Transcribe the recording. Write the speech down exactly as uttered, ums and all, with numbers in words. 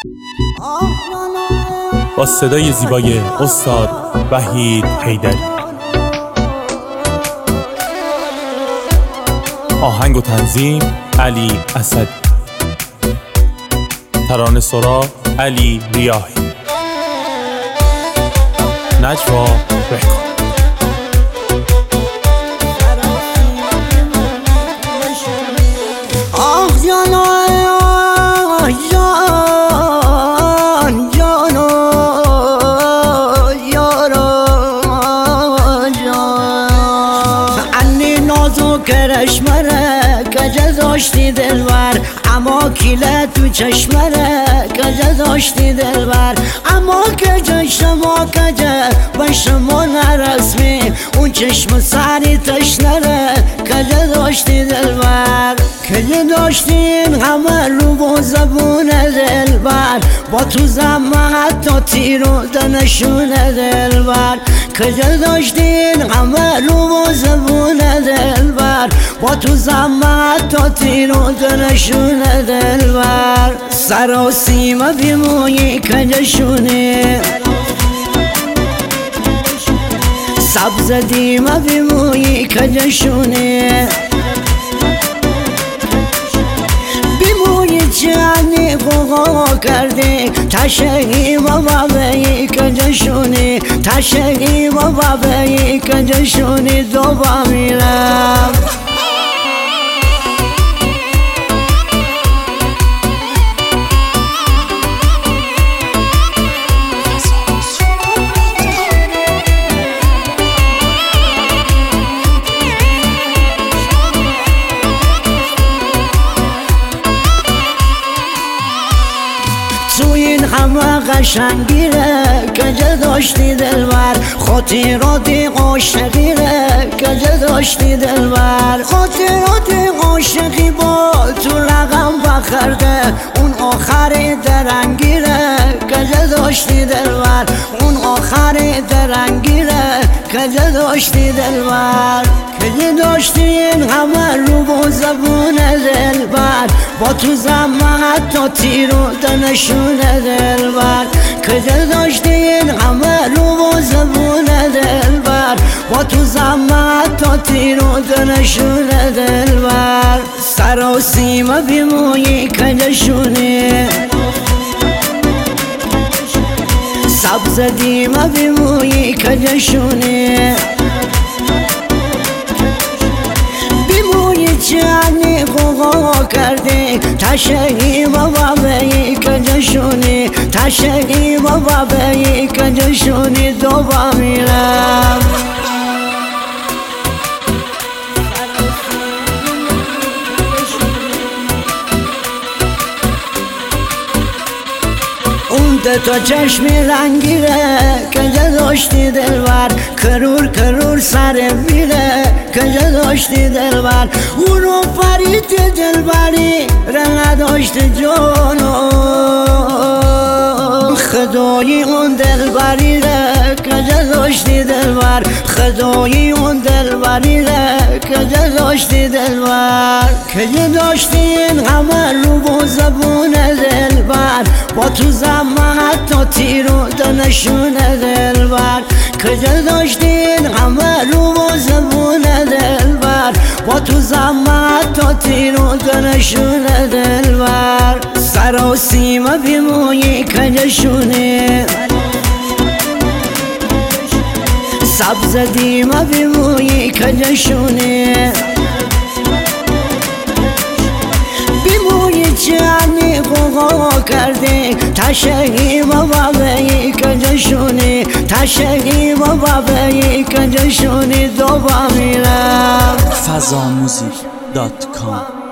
با صدای زیبای استاد وحید حیدری. آهنگ و تنظیم علی اسدی. ترانه سرا علی ریاحی. نجوا رکورد. آه جانا جان جانا یارا جان انی نازو کرشمره کجا داشتی دلبر اما کیله تو چشمره کجا داشتی دلبر اما کجا شما کجا و شما نرسمی اون چشم سری تشنره کجا داشتی دلبر کجا داشتین همه رو با زبون دلبر با تو زمان حتی تیرو دنشون دلبر کجا داشتین همه رو با زبون دلبر با تو زمان حتی تیرو دنشون دلبر سر و سیمه بیمویی کجا شونه سبز دیمه بیمویی کجا شونه بیمویی چانی خوغا کرده تشگی و بابایی کجا شونه تشگی و بابایی کجا شونه دو با میرم تو این همه قشنگیره کجا داشتی دلبر خاطراتی عاشقیره کجا داشتی دلبر خاطراتی عاشقی با تو رقم بخرده اون آخر درنگیره کجا داشتی دلبر اون آخر درنگیره کجا داشتی دلبر کجا داشتین همه رو با زبون دلبر با تو زمان حتی تیرو دنشون دلبر کجا داشتین همه رو با زبون دلبر با تو زمان حتی تیرو دنشون دلبر سر و سیمه بیمویی کجا شونه سبز دیمه بیمویی کجا شونه بیمویی چانی خوغا کرده تشگی و بابایی کجا شونه تشگی و بابایی کجا شونه دو با میرم اون ده تا چشمی رنگیره کجا داشتی دلبر کرور کرور سر میره کجا داشتی دلبر اونو فرید دلبری رنگ داشت جانو خدایی اون دلبری ره کجا داشتی دلبر خدایی اون دلبری ره کجا داشتی دلبر کجا داشتین همه رو با زبون دلبر با تو زمان حتی تیرو دنشون دلبر کجا داشتین همه رو با زبون دلبر با تو زمان حتی تیرو دنشون دلبر سر و سیمه بیمویی کجا شونه سبز دیمه بیمویی کجا شونه بیمویی چانی خوغا کرده تشگی و بابایی کجا شونه تشگی و بابایی کجا شونه دو با میرم فضا موزیک دات کام